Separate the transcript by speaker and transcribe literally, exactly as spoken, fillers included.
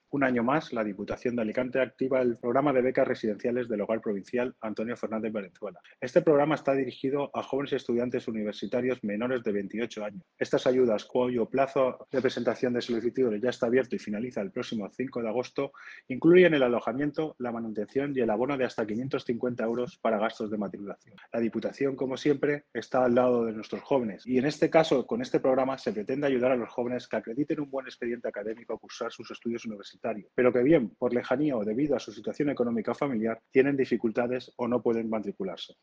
Speaker 1: Un año más, la Diputación de Alicante activa el programa de becas residenciales del Hogar Provincial Antonio Fernández Valenzuela. Este programa está dirigido a jóvenes estudiantes universitarios menores de veintiocho años. Estas ayudas, cuyo plazo de presentación de solicitudes ya está abierto y finaliza el próximo cinco de agosto, incluyen el alojamiento, la manutención y el abono de hasta quinientos cincuenta euros para gastos de matriculación. La Diputación, como siempre, está al lado de nuestros jóvenes y en este caso, con este programa, se pretende ayudar a los jóvenes que acrediten un buen expediente académico a cursar sus estudios universitarios, pero que bien por lejanía o debido a su situación económica o familiar tienen dificultades o no pueden matricularse.